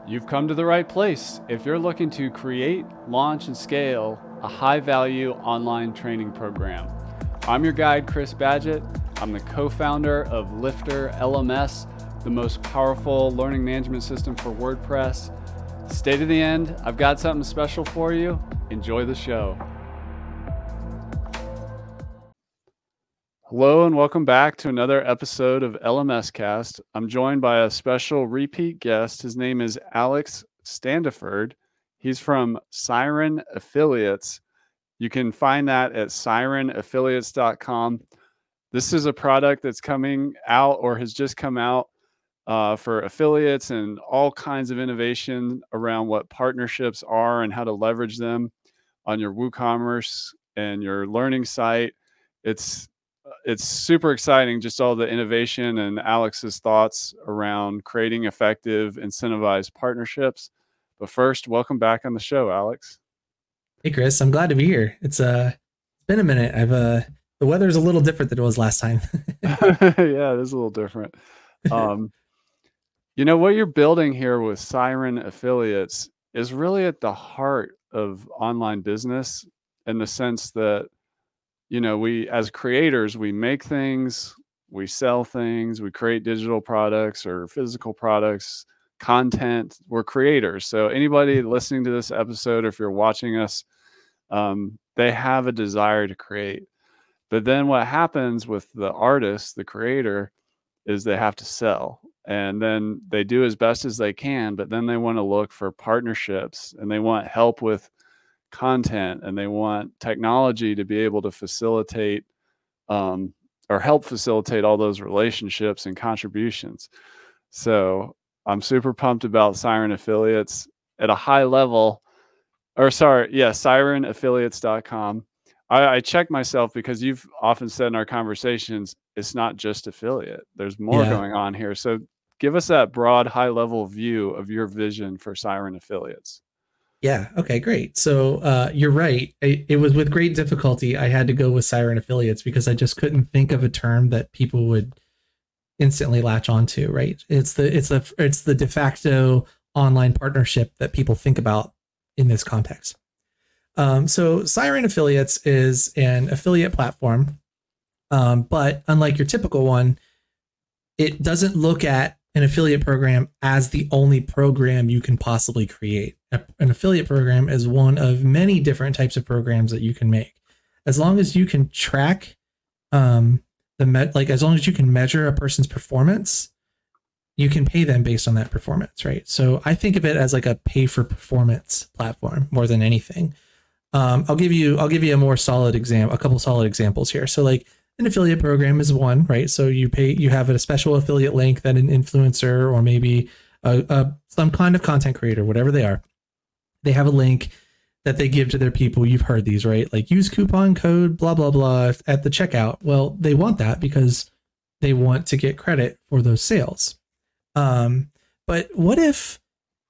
You've come to the right place if you're looking to create, launch, and scale a high-value online training program. I'm your guide, Chris Badgett. I'm the co-founder of Lifter LMS, the most powerful learning management system for WordPress. Stay to the end. I've got something special for you. Enjoy the show. Hello and welcome back to another episode of LMS Cast. I'm joined by a special repeat guest. His name is Alex Standiford. He's from Siren Affiliates. You can find that at sirenaffiliates.com. This is a product that's coming out or has just come out for affiliates and all kinds of innovation around what partnerships are and how to leverage them on your WooCommerce and your learning site. It's super exciting, just all the innovation and Alex's thoughts around creating effective, incentivized partnerships. But first, welcome back on the show, Alex. Hey, Chris, I'm glad to be here. It's been a minute. The weather's a little different than it was last time. Yeah, it is a little different. You know, what you're building here with Siren Affiliates is really at the heart of online business in the sense that, you know, we as creators, we make things, we sell things, we create digital products or physical products, content. We're creators. So anybody listening to this episode, or if you're watching us, they have a desire to create. But then what happens with the artist, the creator, is they have to sell. And then they do as best as they can, but then they want to look for partnerships and they want help with content and they want technology to be able to facilitate or help facilitate all those relationships and contributions. So I'm super pumped about Siren Affiliates at a high level, sirenaffiliates.com. I check myself because you've often said in our conversations, it's not just affiliate. There's more going on here. So give us that broad, high level view of your vision for Siren Affiliates. Yeah. Okay, great. So you're right. It was with great difficulty I had to go with Siren Affiliates because I just couldn't think of a term that people would instantly latch onto. Right. It's the de facto online partnership that people think about in this context. So Siren Affiliates is an affiliate platform, but unlike your typical one, it doesn't look at an affiliate program as the only program you can possibly create. An affiliate program is one of many different types of programs that you can make. As long as you can track as long as you can measure a person's performance, you can pay them based on that performance, right? So I think of it as like a pay for performance platform more than anything. I'll give you a more solid example, a couple solid examples here. So like an affiliate program is one, right? So you have a special affiliate link that an influencer or maybe some kind of content creator, whatever they are, they have a link that they give to their people. You've heard these, right? Like use coupon code, blah, blah, blah at the checkout. Well, they want that because they want to get credit for those sales. But what if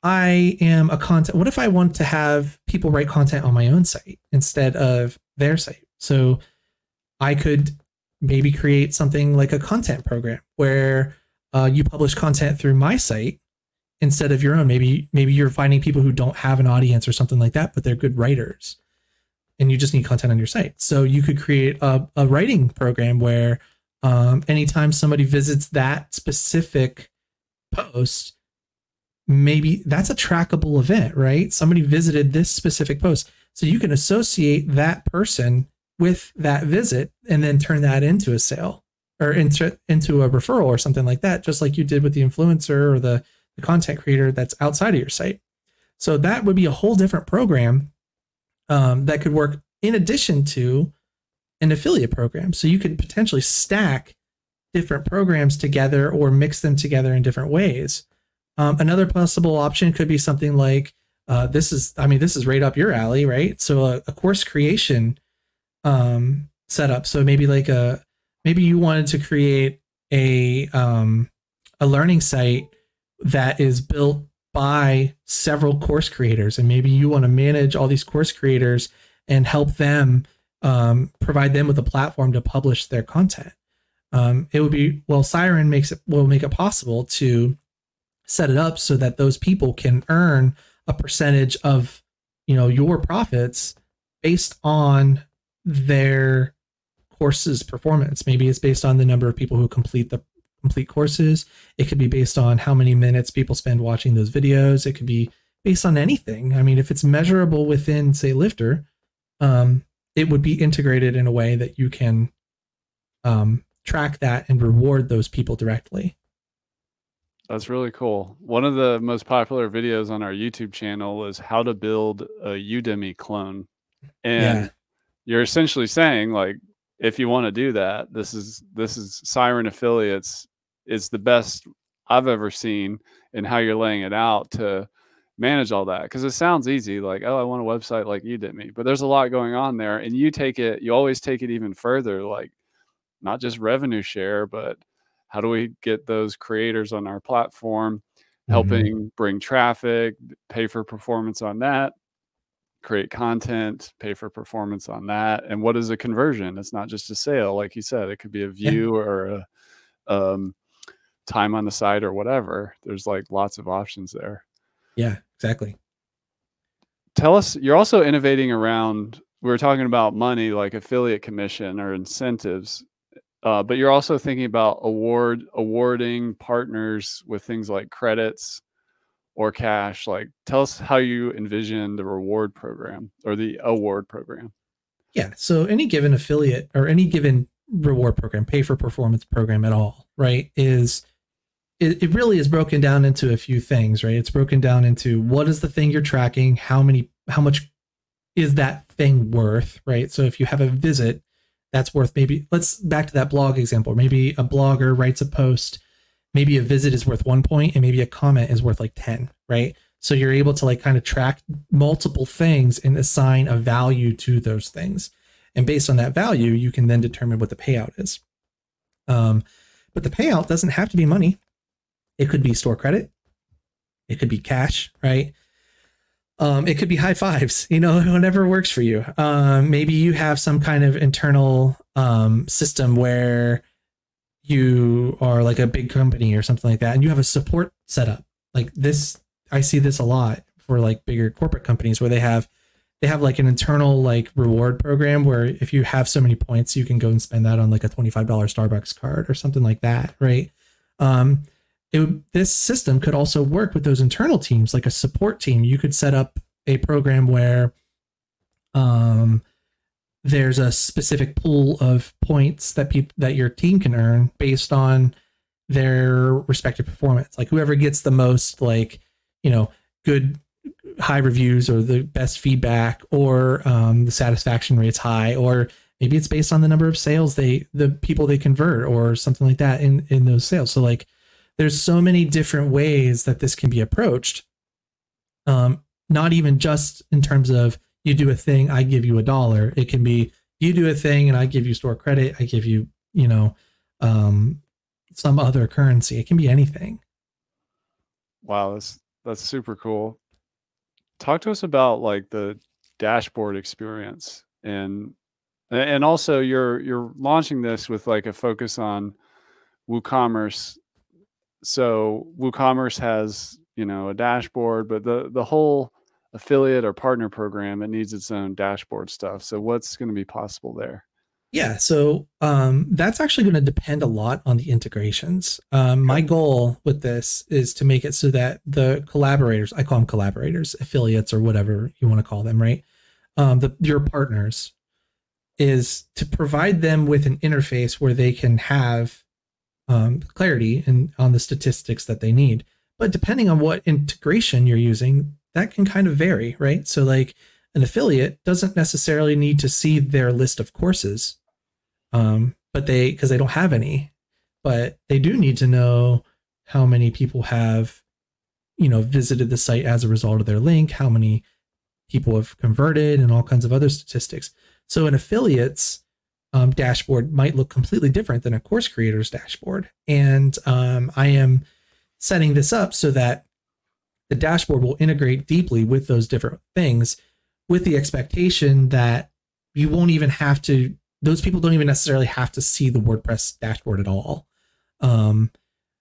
what if I want to have people write content on my own site instead of their site? So I could maybe create something like a content program where you publish content through my site instead of your own. Maybe you're finding people who don't have an audience or something like that, but they're good writers and you just need content on your site. So you could create a writing program where anytime somebody visits that specific post, maybe that's a trackable event, right? Somebody visited this specific post. So you can associate that person with that visit and then turn that into a sale or into a referral or something like that, just like you did with the influencer or the content creator that's outside of your site. So that would be a whole different program that could work in addition to an affiliate program. So you could potentially stack different programs together or mix them together in different ways. Another possible option could be something like this is right up your alley, right? So a course creation setup. So maybe maybe you wanted to create a learning site that is built by several course creators, and maybe you want to manage all these course creators and help them provide them with a platform to publish their content. Siren will make it possible to set it up so that those people can earn a percentage of, your profits based on their courses performance. Maybe it's based on the number of people who complete courses. It could be based on how many minutes people spend watching those videos. It could be based on anything. I mean, if it's measurable within, say, Lifter, it would be integrated in a way that you can track that and reward those people directly. That's really cool. One of the most popular videos on our YouTube channel is how to build a Udemy clone. And you're essentially saying, like, if you want to do that, this is Siren Affiliates is the best I've ever seen in how you're laying it out to manage all that. Because it sounds easy, like, oh, I want a website like Udemy, but there's a lot going on there. And you always take it even further, like not just revenue share, but how do we get those creators on our platform, helping bring traffic, pay for performance on that, create content, pay for performance on that. And what is a conversion? It's not just a sale. Like you said, it could be a view or a time on the site or whatever. There's like lots of options there. Yeah, exactly. Tell us, you're also innovating around, we were talking about money, like affiliate commission or incentives. But you're also thinking about awarding partners with things like credits or cash. Like, tell us how you envision the reward program or the award program. Yeah. So any given affiliate or any given reward program, pay for performance program at all, right, it really is broken down into a few things, right? It's broken down into what is the thing you're tracking, how much is that thing worth, right? So if you have a visit that's worth, maybe let's back to that blog example. Maybe a blogger writes a post, maybe a visit is worth 1 point and maybe a comment is worth like 10, right? So you're able to like kind of track multiple things and assign a value to those things. And based on that value, you can then determine what the payout is. But the payout doesn't have to be money. It could be store credit. It could be cash, right? It could be high fives, whatever works for you. Maybe you have some kind of internal system where you are like a big company or something like that, and you have a support setup like this. I see this a lot for like bigger corporate companies where they have like an internal like reward program where if you have so many points, you can go and spend that on like a $25 Starbucks card or something like that, right? This system could also work with those internal teams, like a support team. You could set up a program where there's a specific pool of points that your team can earn based on their respective performance. Like whoever gets the most, like, good high reviews or the best feedback or the satisfaction rate's high, or maybe it's based on the number of sales the people they convert or something like that in those sales. So like, there's so many different ways that this can be approached. Not even just in terms of you do a thing, I give you $1. It can be you do a thing and I give you store credit. I give you, some other currency. It can be anything. Wow, that's super cool. Talk to us about like the dashboard experience and also you're launching this with like a focus on WooCommerce. So WooCommerce has, a dashboard, but the whole affiliate or partner program, it needs its own dashboard stuff. So what's going to be possible there? Yeah, so that's actually going to depend a lot on the integrations. My goal with this is to make it so that the collaborators, I call them collaborators, affiliates, or whatever you want to call them, right? Your partners, is to provide them with an interface where they can have clarity on the statistics that they need. But depending on what integration you're using, that can kind of vary, right? So like an affiliate doesn't necessarily need to see their list of courses, but because they don't have any, but they do need to know how many people have, visited the site as a result of their link, how many people have converted, and all kinds of other statistics. So an affiliate's dashboard might look completely different than a course creator's dashboard. And I am setting this up so that the dashboard will integrate deeply with those different things, with the expectation that you won't even have to, those people don't even necessarily have to see the WordPress dashboard at all.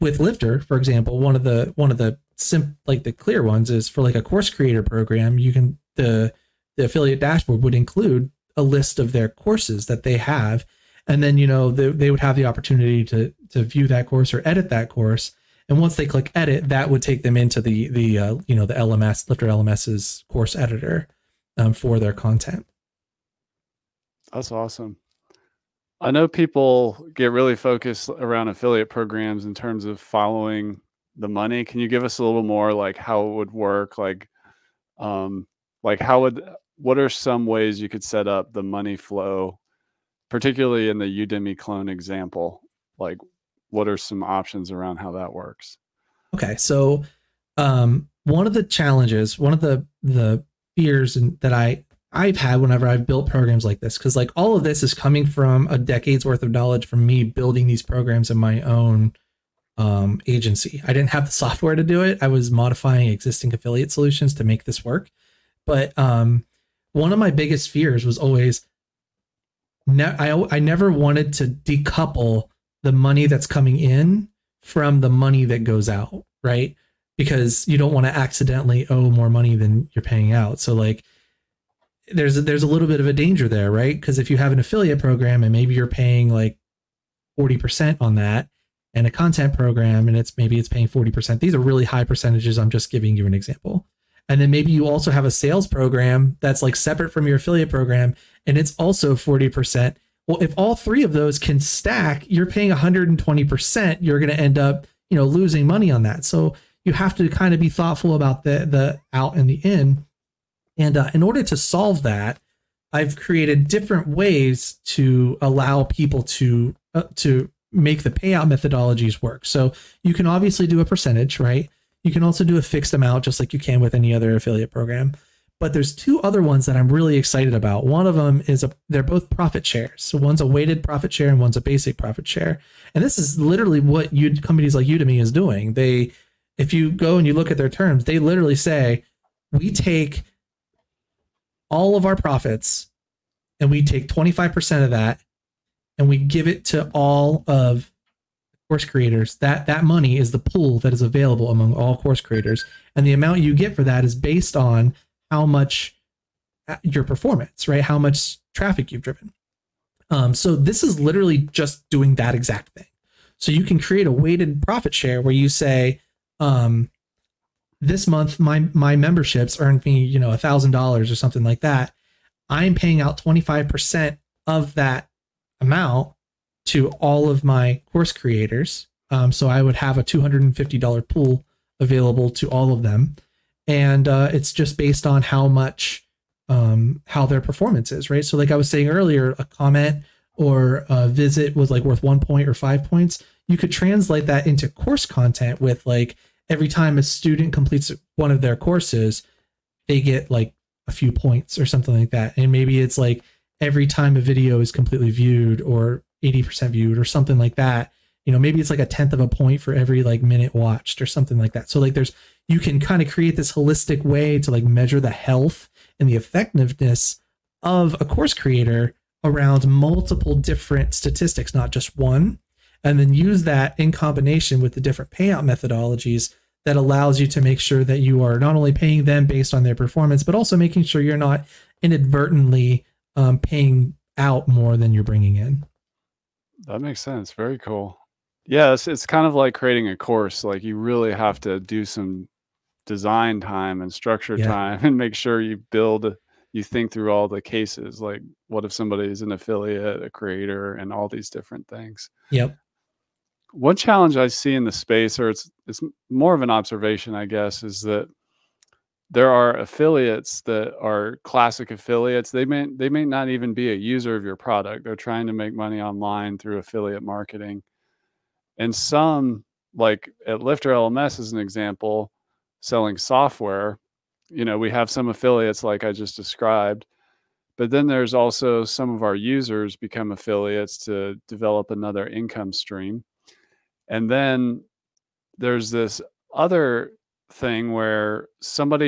with Lifter, for example, one of the like the clear ones is for like a course creator program. You can the affiliate dashboard would include a list of their courses that they have, and then they would have the opportunity to view that course or edit that course. And once they click edit, that would take them into the LMS Lifter LMS's course editor for their content. That's awesome. I know people get really focused around affiliate programs in terms of following the money. Can you give us a little more like how it would work? Um, what are some ways you could set up the money flow, particularly in the Udemy clone example? Like, what are some options around how that works? Okay, so one of the challenges, one of the fears that I've had whenever I've built programs like this, because like all of this is coming from a decade's worth of knowledge from me building these programs in my own agency. I didn't have the software to do it. I was modifying existing affiliate solutions to make this work. But one of my biggest fears was always I never wanted to decouple the money that's coming in from the money that goes out, right? Because you don't want to accidentally owe more money than you're paying out. So like there's a little bit of a danger there, right? Because if you have an affiliate program and maybe you're paying like 40% on that, and a content program and it's paying 40%. These are really high percentages. I'm just giving you an example. And then maybe you also have a sales program that's like separate from your affiliate program and it's also 40%. Well, if all three of those can stack, you're paying 120%. You're going to end up, losing money on that. So you have to kind of be thoughtful about the out and the in. And in order to solve that, I've created different ways to allow people to make the payout methodologies work. So you can obviously do a percentage, right? You can also do a fixed amount just like you can with any other affiliate program. But there's two other ones that I'm really excited about. One of them is they're both profit shares. So one's a weighted profit share and one's a basic profit share. And this is literally what companies like Udemy is doing. If you go and you look at their terms, they literally say, we take all of our profits and we take 25% of that and we give it to all of course creators. That money is the pool that is available among all course creators. And the amount you get for that is based on how much your performance, right? How much traffic you've driven. So this is literally just doing that exact thing. So you can create a weighted profit share where you say, this month my memberships earned me, $1,000 or something like that. I'm paying out 25% of that amount to all of my course creators. So I would have a $250 pool available to all of them. And it's just based on how much, how their performance is, right? So like I was saying earlier, a comment or a visit was like worth 1 point or 5 points. You could translate that into course content with like every time a student completes one of their courses, they get like a few points or something like that. And maybe it's like every time a video is completely viewed or 80% viewed or something like that. Maybe it's like a 1/10 of a point for every like minute watched or something like that. So like you can kind of create this holistic way to like measure the health and the effectiveness of a course creator around multiple different statistics, not just one, and then use that in combination with the different payout methodologies that allows you to make sure that you are not only paying them based on their performance, but also making sure you're not inadvertently paying out more than you're bringing in. That makes sense. Very cool. Yeah, it's kind of like creating a course. Like you really have to do some design time and structure Yeah. time and make sure you think through all the cases. Like what if somebody is an affiliate, a creator, and all these different things. Yep. One challenge I see in the space, or it's more of an observation, I guess, is that there are affiliates that are classic affiliates. They may not even be a user of your product. They're trying to make money online through affiliate marketing. And some, like at Lifter LMS as an example, selling software, we have some affiliates like I just described, but then there's also some of our users become affiliates to develop another income stream. And then there's this other thing where somebody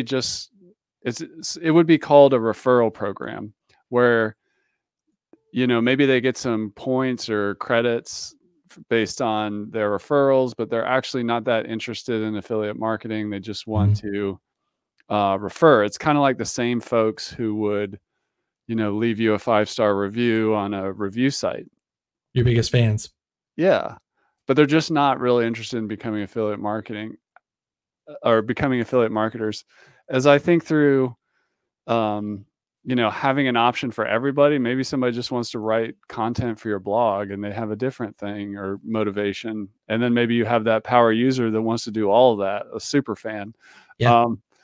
it would be called a referral program where maybe they get some points or credits based on their referrals, but they're actually not that interested in affiliate marketing. They just want to refer. It's kind of like the same folks who would, leave you a 5-star review on a review site. Your biggest fans. Yeah. But they're just not really interested in becoming affiliate marketing or becoming affiliate marketers. As I think through, having an option for everybody, maybe somebody just wants to write content for your blog and they have a different thing or motivation. And then maybe you have that power user that wants to do all of that, a super fan. Yeah.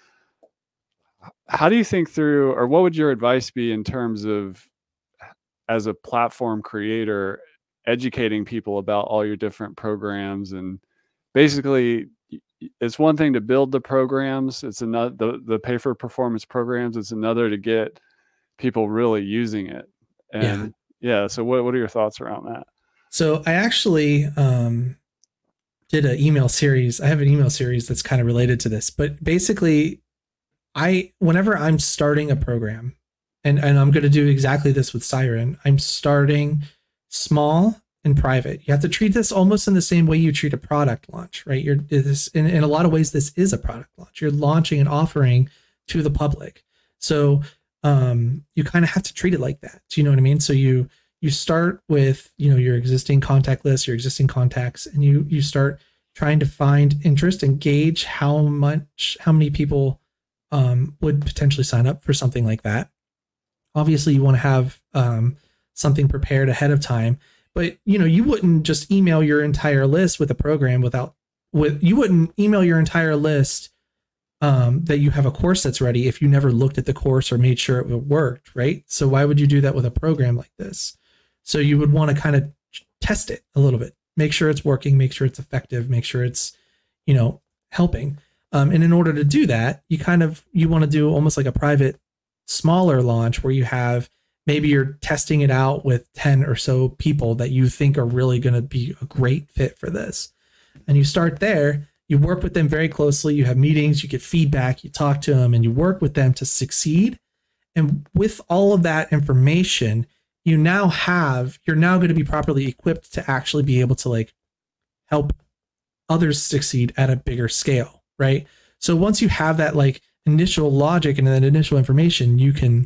How do you think through, or what would your advice be in terms of, as a platform creator, educating people about all your different programs? And basically, it's one thing to build the programs. It's another, the pay for performance programs. It's another to get people really using it. And so what are your thoughts around that? So I actually did an email series. I have an email series that's kind of related to this, but basically whenever I'm starting a program, and I'm going to do exactly this with Siren, I'm starting small and private. You have to treat this almost in the same way you treat a product launch, right? In a lot of ways, this is a product launch. You're launching an offering to the public. So you kind of have to treat it like that. Do you know what I mean? So you start with, your existing contact list, your existing contacts, and you start trying to find interest and gauge how many people would potentially sign up for something like that. Obviously, you want to have something prepared ahead of time, but you wouldn't just email your entire list with a program you wouldn't email your entire list that you have a course that's ready if you never looked at the course or made sure it worked, right? So why would you do that with a program like this? So you would want to kind of test it a little bit, make sure it's working, make sure it's effective, make sure it's, helping. And in order to do that, you want to do almost like a private, smaller launch where you have, maybe you're testing it out with 10 or so people that you think are really going to be a great fit for this. And you start there, you work with them very closely, you have meetings, you get feedback, you talk to them, and you work with them to succeed. And with all of that information, you're now going to be properly equipped to actually be able to help others succeed at a bigger scale, right? So once you have that initial logic and that initial information, you can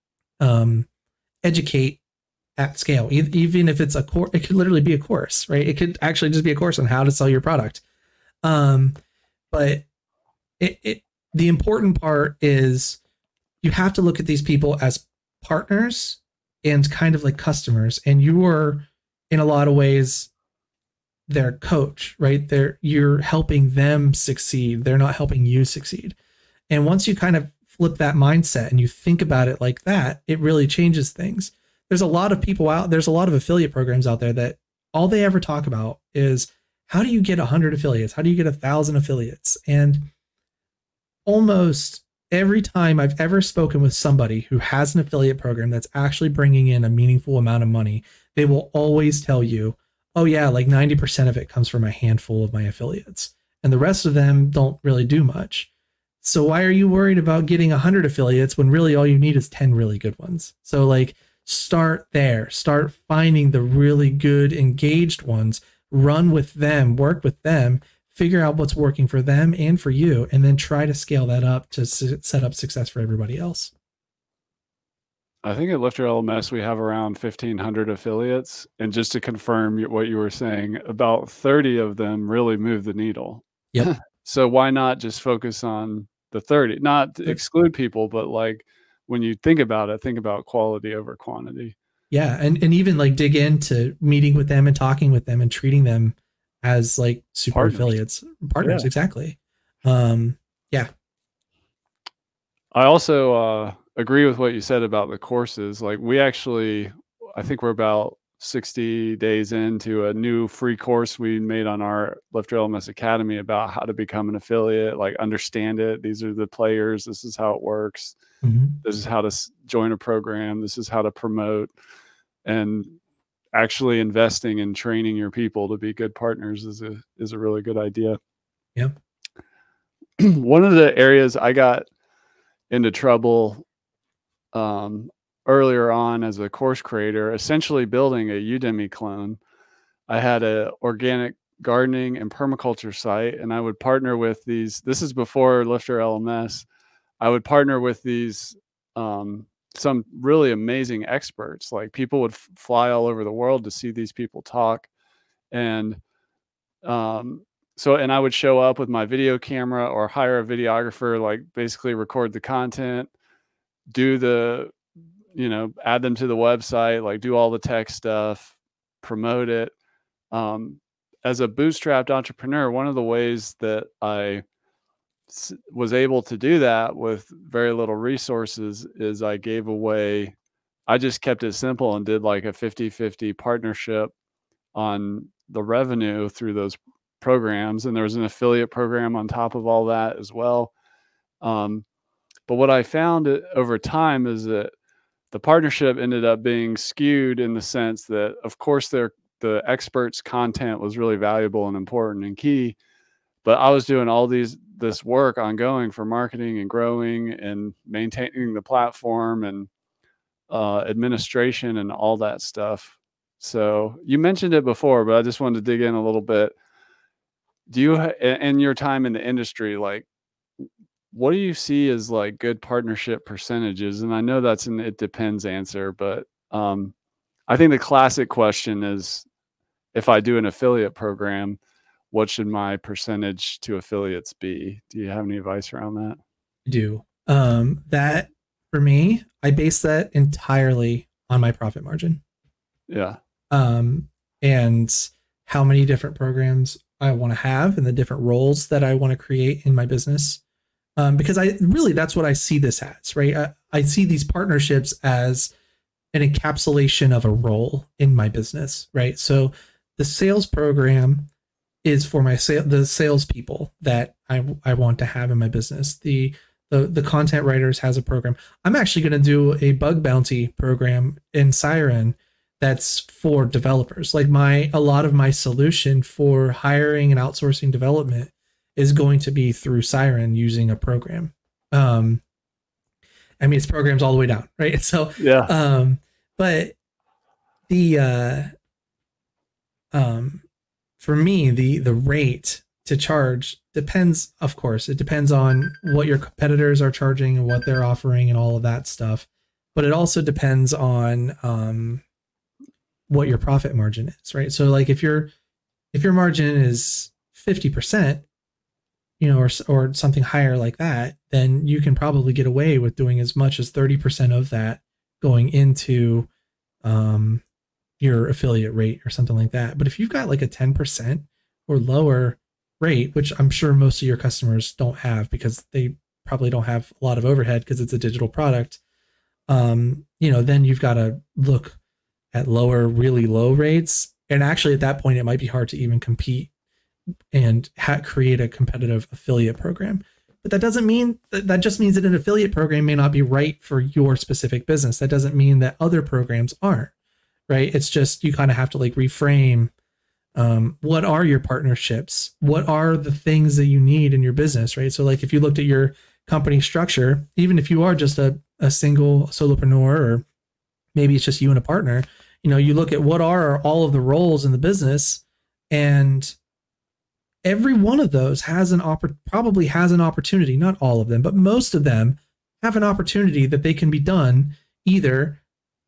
educate at scale. Even if it's a course, it could literally be a course, right? It could actually just be a course on how to sell your product. But the important part is you have to look at these people as partners and kind of like customers, and you are in a lot of ways their coach, right? You're helping them succeed. They're not helping you succeed. And once you kind of flip that mindset and you think about it like that, it really changes things. There's a lot of affiliate programs out there that all they ever talk about is, how do you get 100 affiliates? How do you get 1,000 affiliates? And almost every time I've ever spoken with somebody who has an affiliate program that's actually bringing in a meaningful amount of money, they will always tell you, oh yeah, 90% of it comes from a handful of my affiliates, and the rest of them don't really do much. So why are you worried about getting 100 affiliates when really all you need is 10 really good ones? So start there, start finding the really good engaged ones, run with them, work with them, figure out what's working for them and for you, and then try to scale that up to set up success for everybody else. I think at Lift Your LMS, we have around 1,500 affiliates. And just to confirm what you were saying, about 30 of them really move the needle. Yep. So why not just focus on the 30? Not to exclude people, but when you think about it, think about quality over quantity. Yeah. And even dig into meeting with them and talking with them and treating them as super partners. Affiliates. Partners, yeah. Exactly. Yeah. I also agree with what you said about the courses. I think we're about 60 days into a new free course we made on our Lift Your LMS Academy about how to become an affiliate, understand it. These are the players. This is how it works. Mm-hmm. This is how to join a program. This is how to promote. And actually investing in training your people to be good partners is a really good idea. Yeah. One of the areas I got into trouble earlier on as a course creator, essentially building a Udemy clone. I had a organic gardening and permaculture site, and I would partner with these. This is before Lifter LMS. I would partner with these some really amazing experts. Like people would fly all over the world to see these people talk, and and I would show up with my video camera or hire a videographer, like basically record the content, do the, add them to the website, like do all the tech stuff, promote it. Um, as a bootstrapped entrepreneur, one of the ways that I was able to do that with very little resources is I just kept it simple and did like a 50-50 partnership on the revenue through those programs. And there was an affiliate program on top of all that as well. But what I found over time is that the partnership ended up being skewed in the sense that, of course, the experts' content was really valuable and important and key, but I was doing all this work ongoing for marketing and growing and maintaining the platform and administration and all that stuff. So you mentioned it before, but I just wanted to dig in a little bit. Do you, in your time in the industry, like, what do you see as like good partnership percentages? And I know that's an it depends answer, but I think the classic question is, if I do an affiliate program, what should my percentage to affiliates be? Do you have any advice around that? I do. That for me, I base that entirely on my profit margin. Yeah. And how many different programs I want to have and the different roles that I want to create in my business. Because that's what I see this as, right? I see these partnerships as an encapsulation of a role in my business, right? So the sales program is for the salespeople that I want to have in my business. The content writers has a program. I'm actually going to do a bug bounty program in Siren that's for developers. Like a lot of my solution for hiring and outsourcing development is going to be through Siren using a program. I mean, it's programs all the way down, right? So yeah. But the for me, the rate to charge depends, of course, it depends on what your competitors are charging and what they're offering and all of that stuff. But it also depends on what your profit margin is, right? So like if your margin is 50%, or something higher like that, then you can probably get away with doing as much as 30% of that going into your affiliate rate or something like that. But if you've got like a 10% or lower rate, which I'm sure most of your customers don't have because they probably don't have a lot of overhead because it's a digital product, then you've got to look at really low rates. And actually at that point, it might be hard to even compete and create a competitive affiliate program. But that doesn't mean that just means that an affiliate program may not be right for your specific business. That doesn't mean that other programs aren't, right? It's just you kind of have to like reframe what are your partnerships? What are the things that you need in your business, right? So like if you looked at your company structure, even if you are just a single solopreneur, or maybe it's just you and a partner, you look at what are all of the roles in the business, and every one of those probably has an opportunity, not all of them, but most of them have an opportunity that they can be done either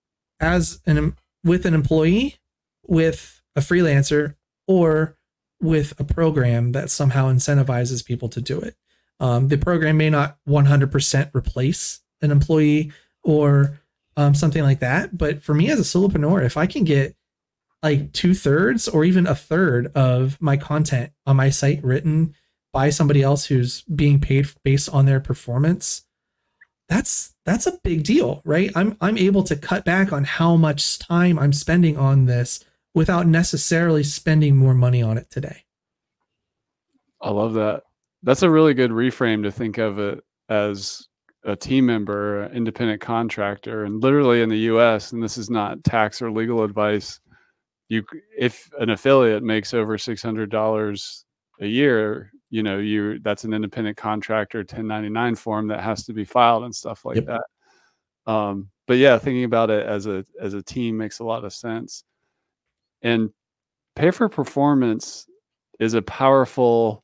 with an employee, with a freelancer, or with a program that somehow incentivizes people to do it. The program may not 100% replace an employee or something like that. But for me as a solopreneur, if I can get like 2/3 or even a third of my content on my site written by somebody else who's being paid based on their performance, that's a big deal, right? I'm able to cut back on how much time I'm spending on this without necessarily spending more money on it today. I love that. That's a really good reframe to think of it as a team member, an independent contractor, and literally in the US, and this is not tax or legal advice, if an affiliate makes over $600 a year, that's an independent contractor 1099 form that has to be filed and stuff like that. But yeah, thinking about it as a team makes a lot of sense. And pay for performance is a powerful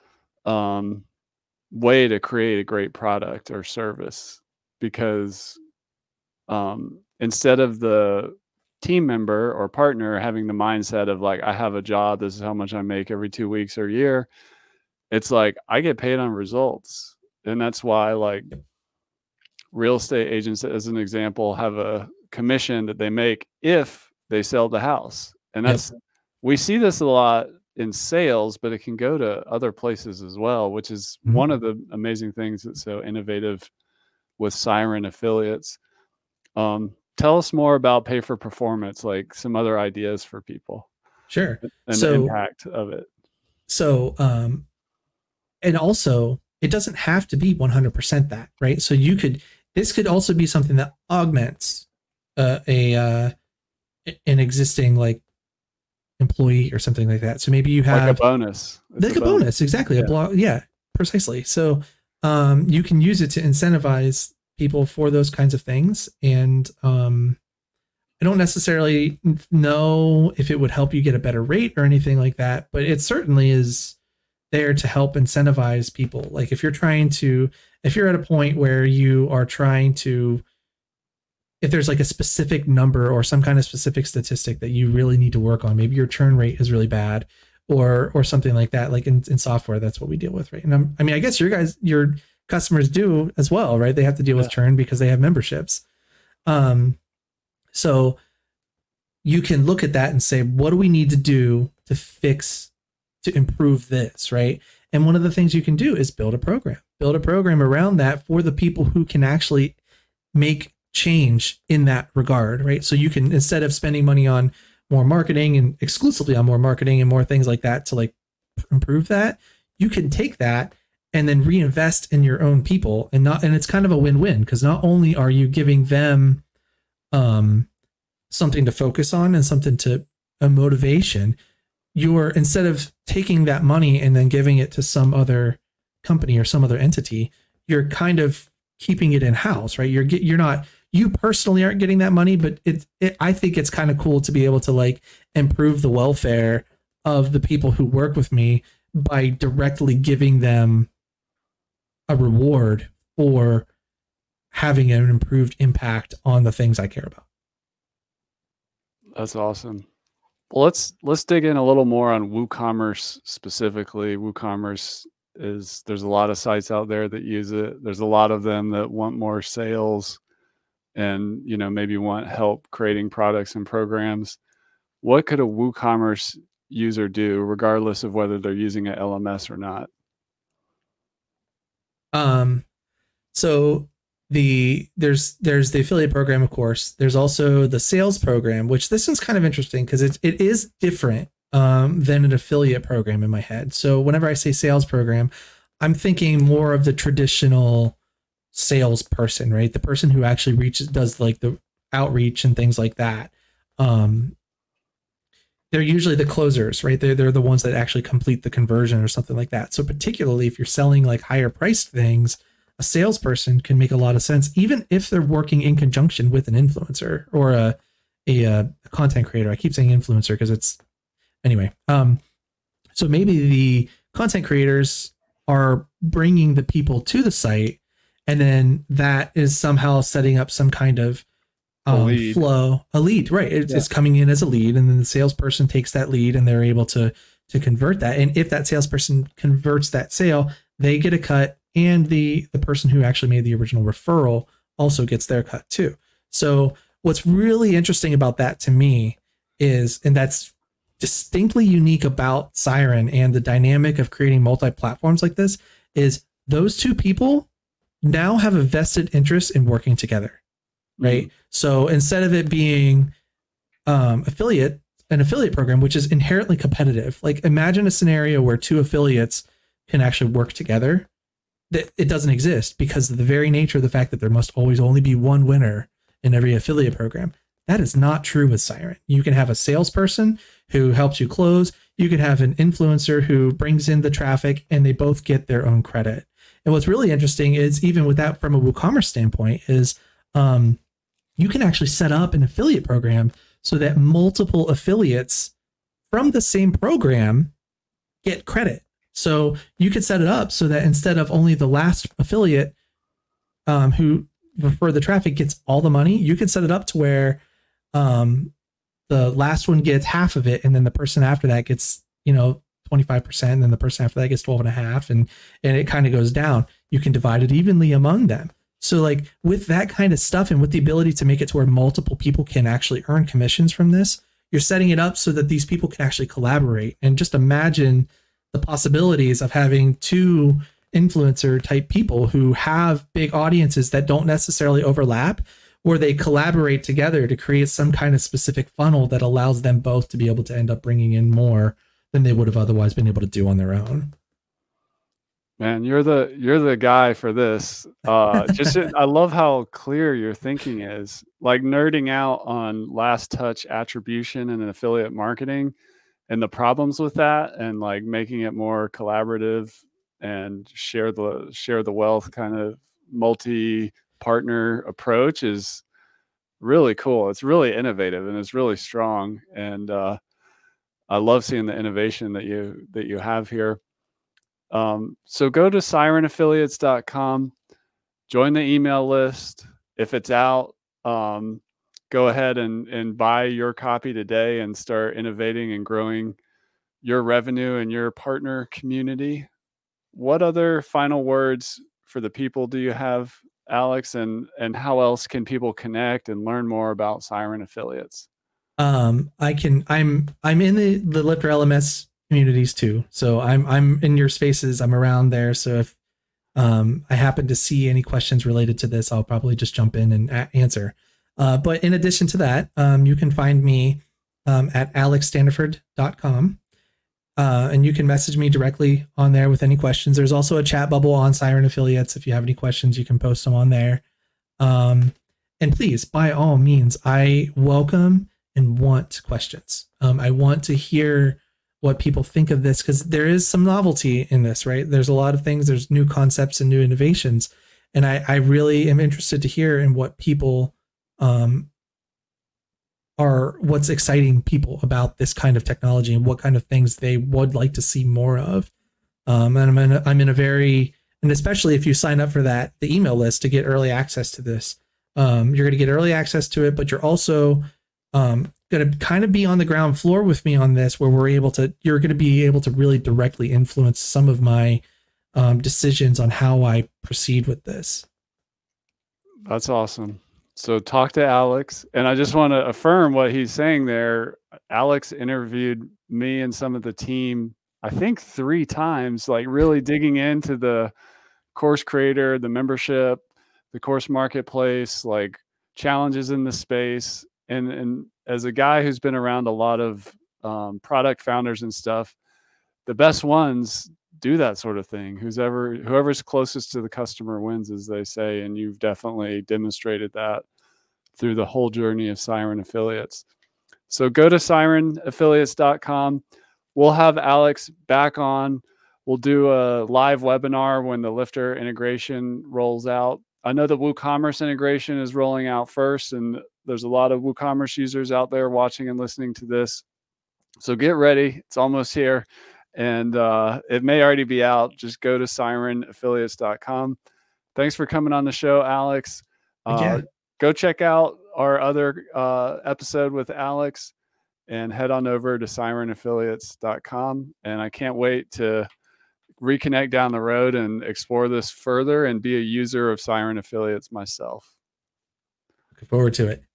way to create a great product or service, because instead of the team member or partner having the mindset of like, I have a job, this is how much I make every 2 weeks or a year, it's like I get paid on results. And that's why, like, real estate agents, as an example, have a commission that they make if they sell the house. And Yep. that's, we see this a lot in sales, but it can go to other places as well, which is Mhm. one of the amazing things that's so innovative with Siren Affiliates. Tell us more about pay for performance, like some other ideas for people Sure. and the So, impact of it. so, and also it doesn't have to be 100% that, right? So this could also be something that augments an existing like employee or something like that. So maybe you have like a bonus. like a bonus, exactly. Yeah. A blog, yeah, precisely. So you can use it to incentivize people for those kinds of things. And I don't necessarily know if it would help you get a better rate or anything like that, but it certainly is there to help incentivize people. Like if you're at a point where you are trying to, if there's like a specific number or some kind of specific statistic that you really need to work on, maybe your churn rate is really bad or something like that. Like in software, that's what we deal with, right? And I mean, I guess your customers do as well, right? They have to deal with churn because they have memberships. So you can look at that and say, what do we need to do to improve this, right? And one of the things you can do is build a program around that for the people who can actually make change in that regard, right? So you can, instead of spending money on more marketing and exclusively on more marketing and more things like that to like improve that, you can take that and then reinvest in your own people, and it's kind of a win-win, because not only are you giving them something to focus on and something to a motivation, you're, instead of taking that money and then giving it to some other company or some other entity, you're kind of keeping it in-house, right? You personally aren't getting that money, but I think it's kind of cool to be able to like improve the welfare of the people who work with me by directly giving them a reward for having an improved impact on the things I care about. That's awesome. Well, let's dig in a little more on WooCommerce specifically. WooCommerce there's a lot of sites out there that use it. There's a lot of them that want more sales and, maybe want help creating products and programs. What could a WooCommerce user do regardless of whether they're using an LMS or not? So there's the affiliate program, of course. There's also the sales program, which this one's kind of interesting because it is different than an affiliate program in my head. So whenever I say sales program, I'm thinking more of the traditional salesperson, right? The person who actually does like the outreach and things like that. They're usually the closers, right? They're the ones that actually complete the conversion or something like that. So particularly if you're selling like higher priced things, a salesperson can make a lot of sense, even if they're working in conjunction with an influencer or a content creator. I keep saying influencer because it's anyway. So maybe the content creators are bringing the people to the site, and then that is somehow setting up some kind of a lead, right? It's coming in as a lead, and then the salesperson takes that lead and they're able to convert that. And if that salesperson converts that sale, they get a cut, and the person who actually made the original referral also gets their cut too. So what's really interesting about that to me is, and that's distinctly unique about Siren and the dynamic of creating multi-platforms like this, is those two people now have a vested interest in working together. Right. Mm-hmm. So instead of it being an affiliate program, which is inherently competitive, like imagine a scenario where two affiliates can actually work together. That it doesn't exist because of the very nature of the fact that there must always only be one winner in every affiliate program. That is not true with Siren. You can have a salesperson who helps you close. You can have an influencer who brings in the traffic, and they both get their own credit. And what's really interesting is, even with that, from a WooCommerce standpoint, is you can actually set up an affiliate program so that multiple affiliates from the same program get credit. So you could set it up so that instead of only the last affiliate who referred the traffic gets all the money, you could set it up to where the last one gets half of it, and then the person after that gets, 25%, and then the person after that gets 12.5%, and it kind of goes down. You can divide it evenly among them. So like with that kind of stuff, and with the ability to make it to where multiple people can actually earn commissions from this, you're setting it up so that these people can actually collaborate. And just imagine the possibilities of having two influencer type people who have big audiences that don't necessarily overlap, where they collaborate together to create some kind of specific funnel that allows them both to be able to end up bringing in more than they would have otherwise been able to do on their own. Man, you're the guy for this. I love how clear your thinking is. Like nerding out on last touch attribution and affiliate marketing and the problems with that, and like making it more collaborative and share the wealth kind of multi-partner approach is really cool. It's really innovative and it's really strong. And I love seeing the innovation that you have here. So go to sirenaffiliates.com, join the email list. If it's out, go ahead and buy your copy today and start innovating and growing your revenue and your partner community. What other final words for the people do you have, Alex? And how else can people connect and learn more about Siren Affiliates? I'm in the Lifter LMS communities too. So I'm in your spaces. I'm around there. So if I happen to see any questions related to this, I'll probably just jump in and answer. But in addition to that, you can find me at alexstandiford.com. And you can message me directly on there with any questions. There's also a chat bubble on Siren Affiliates. If you have any questions, you can post them on there. And please, by all means, I welcome and want questions. I want to hear what people think of this, because there is some novelty in this, right? There's a lot of things, there's new concepts and new innovations. And I really am interested to hear in what people what's exciting people about this kind of technology and what kind of things they would like to see more of. And and especially if you sign up for the email list to get early access to this, you're going to get early access to it, but you're also going to kind of be on the ground floor with me on this, where you're going to be able to really directly influence some of my decisions on how I proceed with this. That's awesome. So talk to Alex, and I just want to affirm what he's saying there. Alex interviewed me and some of the team, I think 3 times, like really digging into the course creator, the membership, the course marketplace, like challenges in the space. And as a guy who's been around a lot of product founders and stuff, the best ones do that sort of thing. Whoever's closest to the customer wins, as they say. And you've definitely demonstrated that through the whole journey of Siren Affiliates. So go to sirenaffiliates.com. We'll have Alex back on. We'll do a live webinar when the Lifter integration rolls out. I know the WooCommerce integration is rolling out first, and there's a lot of WooCommerce users out there watching and listening to this. So get ready. It's almost here. And it may already be out. Just go to sirenaffiliates.com. Thanks for coming on the show, Alex. Go check out our other episode with Alex and head on over to sirenaffiliates.com. And I can't wait to reconnect down the road and explore this further and be a user of Siren Affiliates myself. Looking forward to it.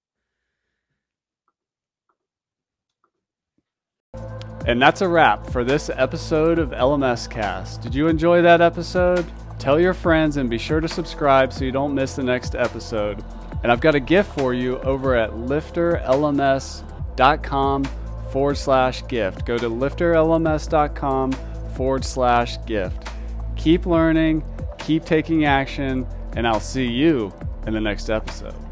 And that's a wrap for this episode of LMS Cast. Did you enjoy that episode? Tell your friends and be sure to subscribe so you don't miss the next episode. And I've got a gift for you over at lifterlms.com/gift. Go to lifterlms.com/gift. Keep learning, keep taking action, and I'll see you in the next episode.